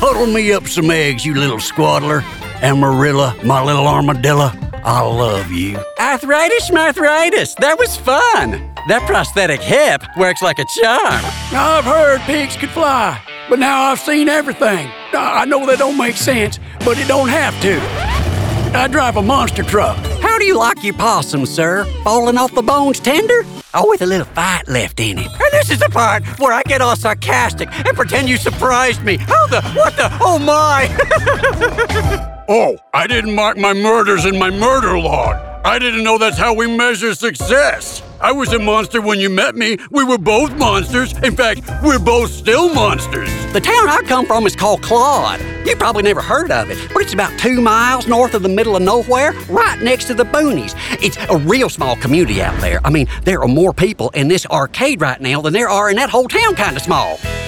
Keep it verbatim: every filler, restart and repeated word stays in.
Huddle me up some eggs, you little squaddler. Amarilla, my little armadillo, I love you. Arthritis, arthritis. That was fun. That prosthetic hip works like a charm. I've heard pigs could fly, but now I've seen everything. I know that don't make sense, but it don't have to. I drive a monster truck. How do you like your possum, sir? Falling off the bones tender? Or with a little fight left in it? And this is the part where I get all sarcastic and pretend you surprised me. How the, what the, oh my! Oh, I didn't mark my murders in my murder log. I didn't know that's how we measure success. I was a monster when you met me. We were both monsters. In fact, we're both still monsters. The town I come from is called Claude. You probably never heard of it, but it's about two miles north of the middle of nowhere, right next to the boonies. It's a real small community out there. I mean, there are more people in this arcade right now than there are in that whole town kind of small.